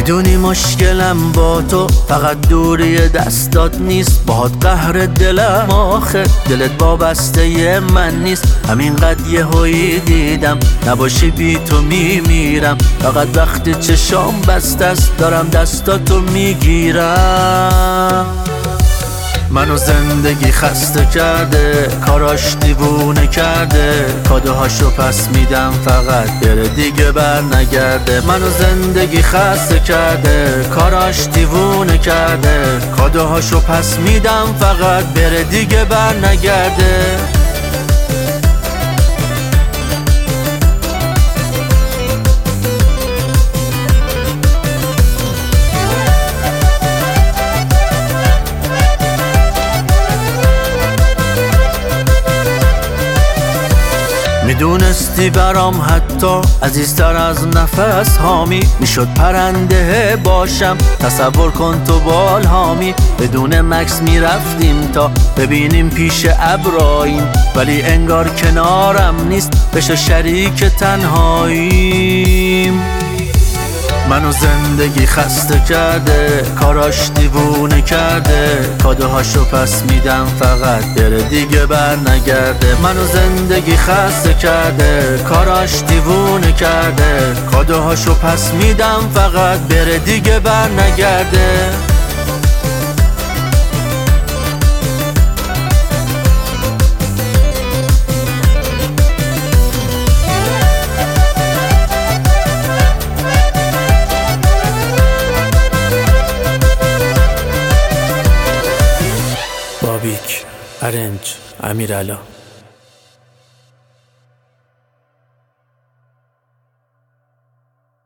میدونی مشکلم با تو فقط دوری دستات نیست، باهات قهر دلم آخه دلت وابسته من نیست. همینقدر یهویی دیدم نباشی بی تو میمیرم، فقط وقتی چشام بسته است دارم دستاتو میگیرم. منو زندگی خسته کرده، کاراش دیوونه کرده، کادوهاشو پس میدم فقط بره دیگه بر نگرده. منو زندگی خسته کرده، کاراش دیوونه کرده، کادوهاشو پس میدم فقط بره دیگه بر نگرده. میدونستی برام حتی عزیزتر از نفس هامی، میشد پرنده باشم تصور کن تو بالهامی. بدون مکس میرفتیم تا ببینیم پیش ابراییم، ولی انگار کنارم نیست بشه شریک تنهاییم. منو زندگی خسته کرده، کاراش دیوونه کرده، کادوهاشو پس میدم فقط بره دیگه بر نگرده. منو زندگی خسته کرده، کاراش دیوونه کرده، کادوهاشو پس میدم فقط بره دیگه بر نگرده. بابیک، ارنج، امیرعلا.